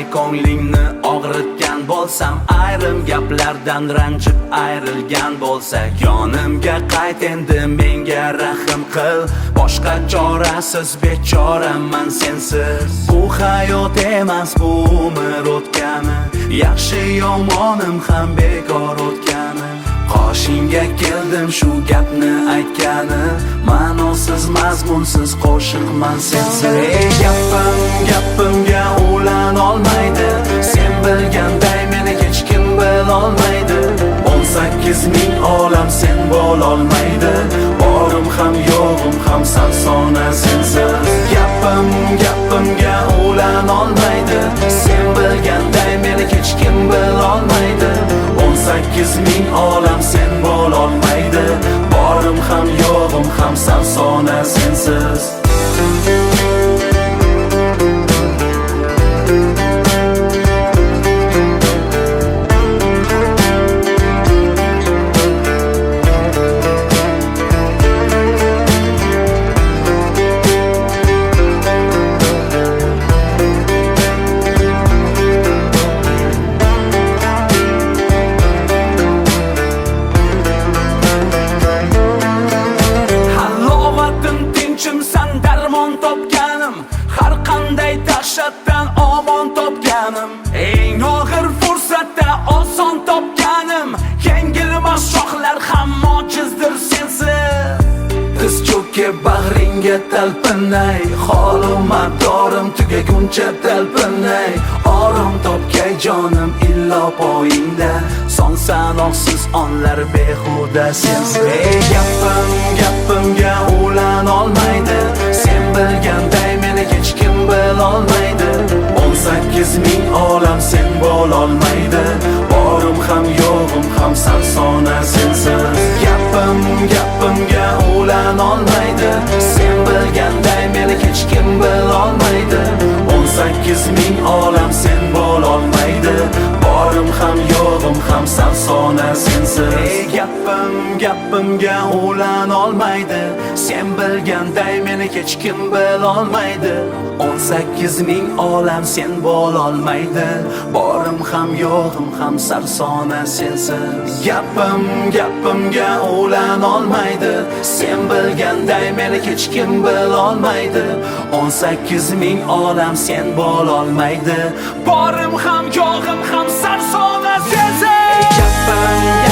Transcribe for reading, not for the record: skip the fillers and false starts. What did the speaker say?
ko'nglingni og'ritgan bo'lsam, ayrim gaplardan ranjib ayrilgan bo'lsak, yonimga qayt endi, menga rahim qil. Boshqa chorasiz bechoraman sensiz. Bu hayot emas, bu umr o'tgani, yaxshi yomonim ham bekor o'tgani. Qoshingga keldim shu gapni aytgani, ma'nosiz mazmunsiz qo'shiqman sensiz. Gapimga ulan olmaydi, sen bilganday meni hech kim bilolmaydi. 18 ming olam sen bo'lolmaydi, borim ham yo'g'im ham sarsona sensiz. Gapimga ulan olmaydi, sen bilganday meni hech kim bilolmaydi. 18 ming olam sen bo'lolmaydi, borim ham yo'g'im ham sarsona sensiz. Har qanday dahshatdan omon topganim, eng og'ir fursatda oson topganim. Yengilmas shohlar ham mojizdir sensiz. Tiz cho'kib bag'ringga talpinay, holim abdorim tugaguncha talpinay. Orom topgay jonim illo poyingda, son sanoqsiz onlar behuda sensiz. Gapimga ulan olmaydi, sen bilganday meni hech kim bilolmaydi. 18 ming olam sen bo'lolmaydi, borim ham yo'g'im ham sarsona sensiz. Gapimga ulan olmaydi, sen bilganday meni hech kim bilolmaydi. 18 ming olam sen bo'lolmaydi, borim ham yo'g'im ham sarsona sensiz. Gapimga ulan olmaydi, sen bilganday meni hech kim bilolmaydi. 18 ming olam sen bo'lolmaydi, borim ham yo'g'im ham sarsona sensiz. Gapimga ulan olmaydi, sen bilganday meni hech kim bilolmaydi. 18 ming olam sen bo'lolmaydi, borim ham yo'g'im ham sarsona sensiz.